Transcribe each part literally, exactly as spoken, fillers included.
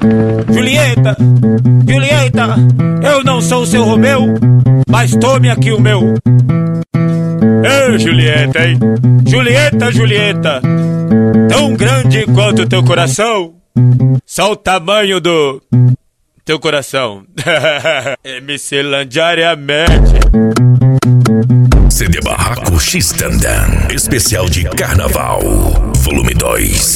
Julieta, Julieta, eu não sou o seu Romeu, mas tome aqui o meu. Ei, Julieta, hein? Julieta, Julieta, tão grande quanto teu coração, só o tamanho do teu coração. M C Landiariamente. C D Barraco X Tandan, especial de Carnaval, volume dois.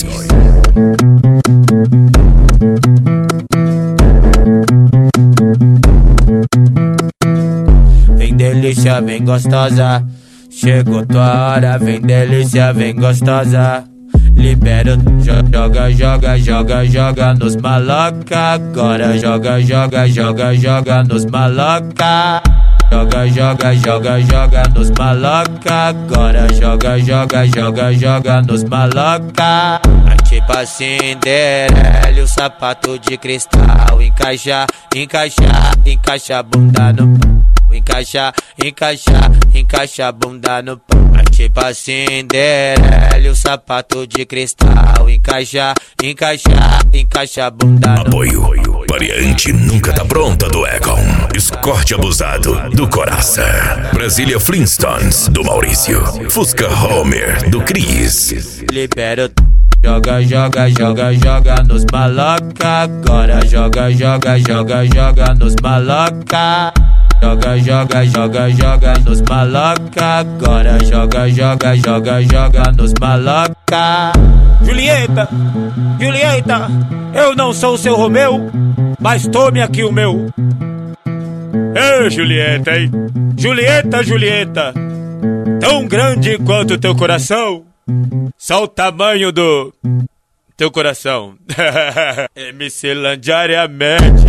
Vem delícia, vem gostosa, chegou tua hora, vem delícia, vem gostosa. Libera, joga, joga, joga, joga nos maloca. Agora joga, joga, joga, joga nos maloca. Joga, joga, joga, joga nos maloca. Agora joga, joga, joga, joga nos maloca. Tipo a Cinderela, o sapato de cristal. Encaixa, encaixa, encaixa a bunda no pau. Encaixa, encaixa, encaixa a bunda no pau. Tipo a Cinderela, o sapato de cristal. Encaixa, encaixa, encaixa a bunda no pau. Apoio, variante nunca tá pronta do Egon. Escorte abusado do Coraça. Brasília Flintstones do Maurício. Fusca Homer do Cris. Libera, joga, joga, joga, joga nos maloca. Agora joga, joga, joga, joga nos maloca. Joga, joga, joga, joga nos maloca. Agora joga, joga, joga, joga nos maloca. Julieta, Julieta, eu não sou o seu Romeu, mas tome aqui o meu. Ei, Julieta, hein? Julieta, Julieta, tão grande quanto teu coração, só o tamanho do teu coração. M C Landiariamente.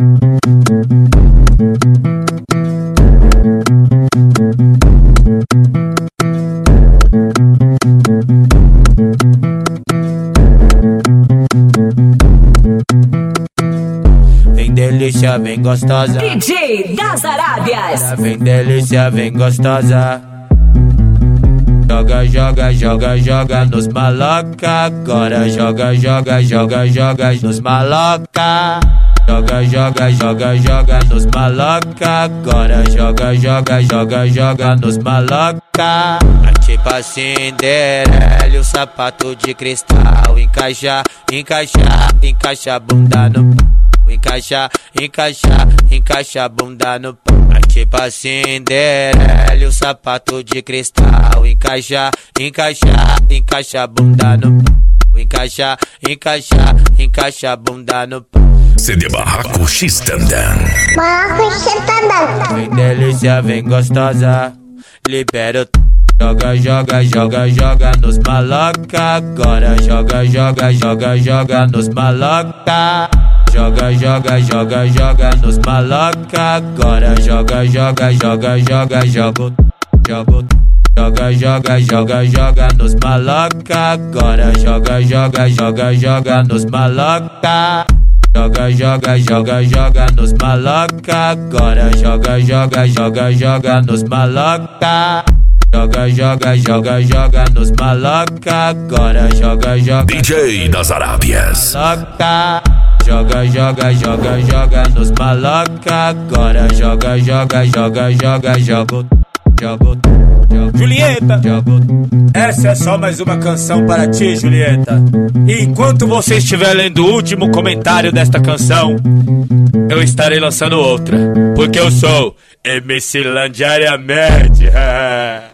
Vem delícia, vem gostosa, D J das Arábias. vem delícia, vem gostosa. Joga, joga, joga, joga nos maloca. Agora joga, joga, joga, joga nos maloca. Joga, joga, joga, joga nos maloca. Agora joga, joga, joga, joga nos maloca. Tipo a Cinderela, o sapato de cristal. Encaixa, encaixa, encaixa a bunda no pau. Encaixa, encaixa, encaixa a bunda no pau. Tipo a Cinderela, o sapato de cristal. Encaixa, encaixa, encaixa a bunda no pau. Encaixa, encaixa, encaixa a bunda no pau. C D Barraco X Tandan. Barraco X Tandan. Vem delícia, vem gostosa. Libera, joga, joga, joga, joga nos maloca. Agora joga, joga, joga, joga nos maloca. Joga, joga, joga, joga nos maloca. Agora joga, joga, joga, joga, joga, joga. Joga, joga, joga, joga nos maloca. Agora joga, joga, joga, joga nos maloca. Joga, joga, joga, joga nos maloca. Agora joga, joga, joga, joga nos maloca. Joga, joga, joga, joga nos maloca. Agora joga, joga, D J das Arábias. maloca. Joga, joga, joga, joga nos maloca. Agora joga, joga, joga, joga, joga, joga. Julieta, essa é só mais uma canção para ti, Julieta. E enquanto você estiver lendo o último comentário desta canção, eu estarei lançando outra, porque eu sou M C Landiariamente.